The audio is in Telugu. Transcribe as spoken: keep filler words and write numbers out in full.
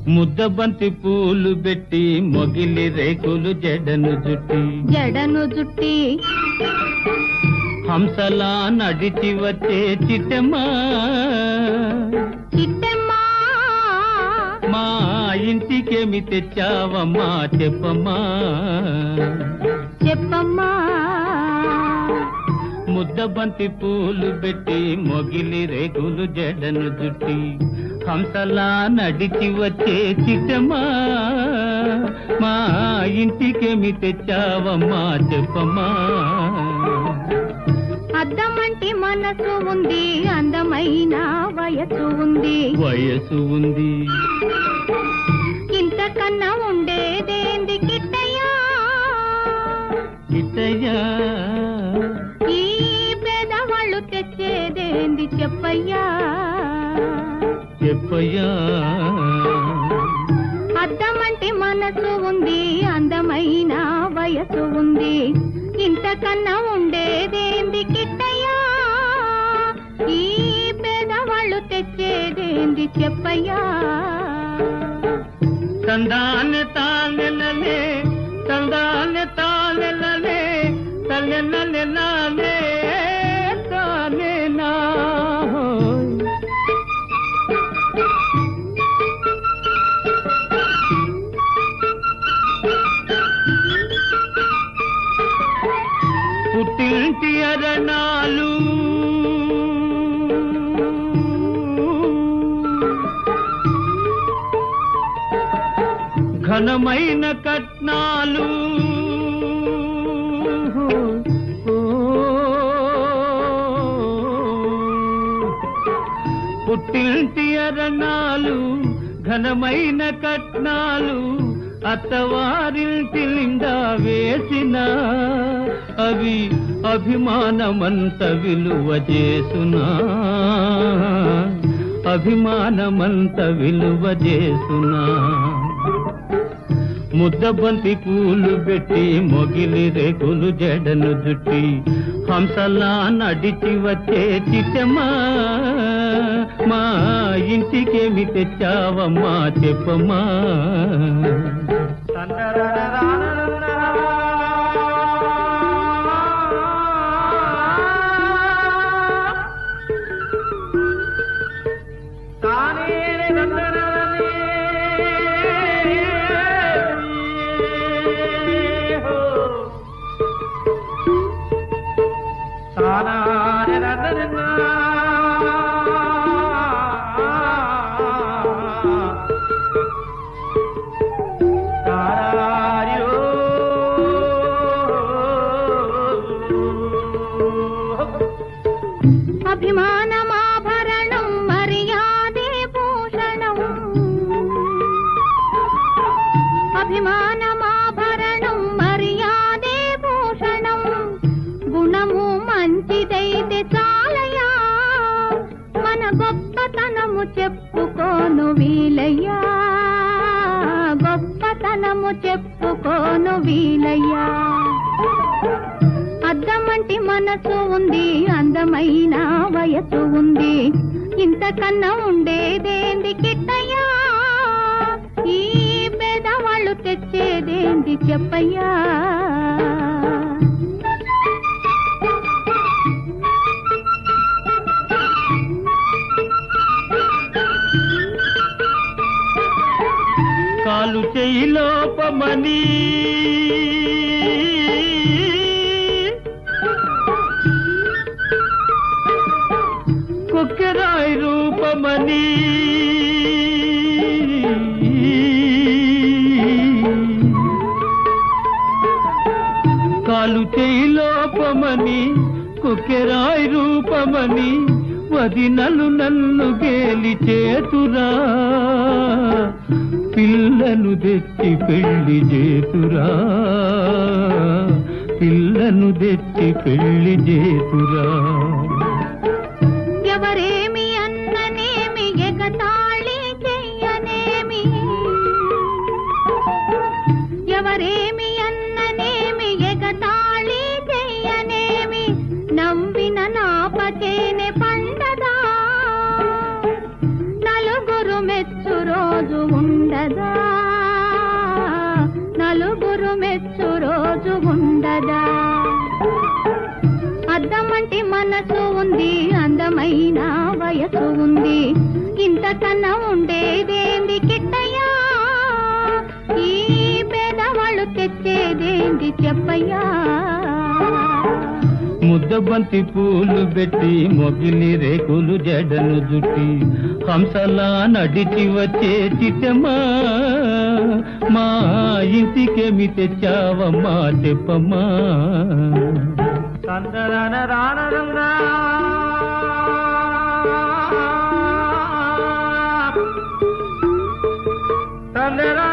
ముద్దబంతి పూలు పెట్టి మొగిలి రేకులు జడను జుట్టి జడను జుట్టి హంసలా నడిచి వచ్చే చిట్టమ్మా చిట్టమ్మా మా ఇంటికేమి తెచ్చావమ్మా చెప్పమ్మా చెప్పమ్మా ముద్దబంతి పూలు పెట్టి మొగిలి రేకులు జడను జుట్టి హంసలా నడిచి వచ్చే చిట్టమ్మా మా ఇంటికేమి తెచ్చావమ్మా చెప్పమ్మా అద్దమంటి మనసు ఉంది అందమైన వయసు ఉంది వయసు ఉంది ఇంతకన్నా ఉండేదేంది కిట్టయ్యా కిట్టయ్యా ఈ పేదవాళ్ళు తెచ్చేదేంది చెప్పయ్యా చెప్పయ్యా అద్దమంటి మనసు ఉంది అందమైన వయసు ఉంది ఇంతకన్నా ఉండేదేంది కిట్టయ్యా ఈ పేదవాళ్ళు తెచ్చేదేంది చెప్పయ్యా తందాన్ని తానెలలే తందాన్ని తానెలలే తల్లెలలే తానేనా పుట్టింటి అరణాలు ఘనమైన కట్నాలు పుట్టింటి అరణాలు ఘనమైన కట్నాలు అత్తవారింటి నిండా వేసిన అవి అభిమానమంత విలువ చేసునా అభిమానమంత విలువ చేసునా ముద్దబంతి పూలు పెట్టి మొగిలి రేకులు జడను జుట్టి హంసలా నడిచి వచ్చే చిట్టమ్మా మా ఇంటికేమి తెచ్చావమ్మా చెప్పమ్మా అభిమానమాభరణం మర్యాదే భూషణం అభిమానమాభరణం మర్యాదే భూషణం గుణము మంచిదైతే చాలయ్యా మన గొప్పతనము చెప్పుకోను వీలయ్యా గొప్పతనము చెప్పుకోను వీలయ్యా అద్దమంటి మనసు ఉంది అందమైన వయసు ఉంది ఇంతకన్నా ఉండేదేంది కిట్టయ్యా ఈ పేదవాళ్ళు తెచ్చేదేంది చెప్పయ్యా కాలు చెయ్యి లోపమని కొక్కెరాయి రూపమని కాలు చెయ్యి లోపమని కొక్కెరాయి రూపమని వదినలు నన్ను గేలి చేతురా పిల్లను తెచ్చి పెళ్లి చేతురా పిల్లను తెచ్చి పెళ్లి చేతురా ఎవరేమి అన్ననేమి ఎగతాళి చెయ్యనేమి ఎవరేమి అన్ననేమి ఎగతాళి చెయ్యనేమి నవ్విన నాపచేనే పండదా నలుగురు మెచ్చు రోజు ఉండదా, నలుగురు మెచ్చు రోజు ఉండదా. అద్దమంటి మనసు ఉంది, అందమైన వయసు ఉంది, ఇంతకన్నా ఉండేదేంది కిట్టయ్యా, ఈ పేదవాళ్ళు తెచ్చేదేంది చెప్పయ్యా. ముద్దబంతి పూలు పెట్టి మొగిలి రేకులు జడను జుట్టి హంసలా నడిచి వచ్చే చిట్టమ్మా, మా ఇంటికేమి తెచ్చావమ్మా చెప్పమ్మా. తందరన రానరంగా తందరా